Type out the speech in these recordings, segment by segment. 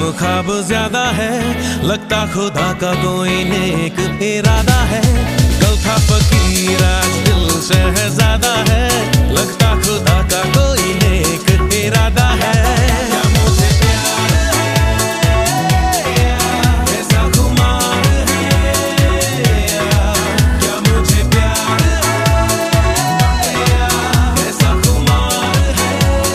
ख्वाब ज्यादा है, लगता खुदा का कोई नेक इरादा है। कल था फकीर आज दिल शहजादा है, लगता खुदा का कोई नेक इरादा है। क्या मुझे प्यार है, ऐसा खुमार है, क्या मुझे प्यार है, ऐसा खुमार है।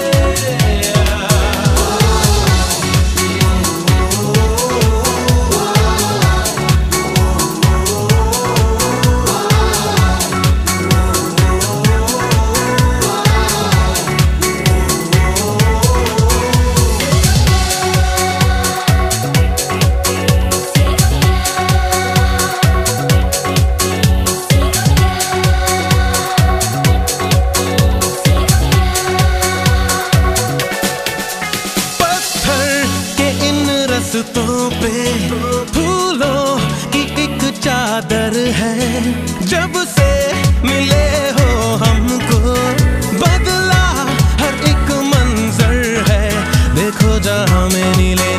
रास्तों पे फूलों की एक चादर है, जब से मिले हो हमको बदला हर एक मंजर है। देखो जहाँ में नीले